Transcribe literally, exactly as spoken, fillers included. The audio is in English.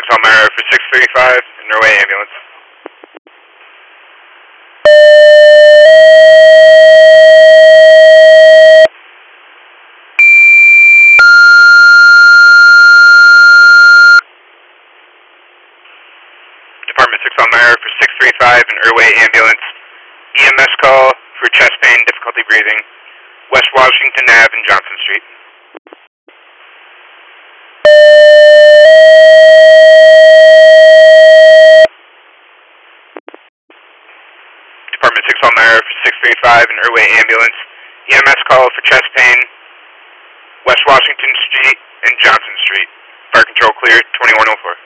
six Elmira for six thirty-five, an airway ambulance. Department six Elmira for six thirty-five, an airway ambulance. E M S call for chest pain, difficulty breathing. West Washington Avenue and Johnson Street. Department six Elmira for six thirty-five, an airway ambulance. E M S call for chest pain, West Washington Street and Johnson Street. Fire control clear, twenty-one oh four.